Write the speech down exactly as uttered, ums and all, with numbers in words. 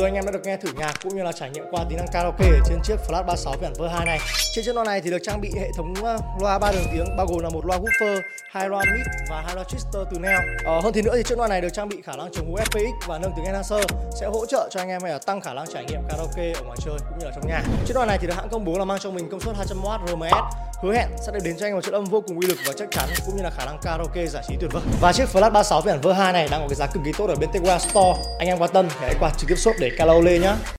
rồi anh em đã được nghe thử nhạc cũng như là trải nghiệm qua tính năng karaoke ở trên chiếc Flash ba sáu phiên bản Verse hai này. Trên chiếc loa này thì được trang bị hệ thống loa ba đường tiếng bao gồm là một loa woofer, hai loa mid và hai loa twister từ neo. Ờ, hơn thế nữa thì chiếc loa này được trang bị khả năng chống hú ép pê ích và nâng tiếng enhancer sẽ hỗ trợ cho anh em hay là tăng khả năng trải nghiệm karaoke ở ngoài chơi cũng như là trong nhà. Chiếc loa này thì được hãng công bố là mang trong mình công suất hai trăm oát rờ em ét, hứa hẹn sẽ được đến cho anh một chất âm vô cùng uy lực và chắc chắn cũng như là khả năng karaoke giải trí tuyệt vời. Và chiếc Flash ba sáu phiên bản Verse hai này đang có cái giá cực kỳ tốt ở bên Techware Store. Anh em quan tâm thì hãy qua trực tiếp shop để karaoke nhé.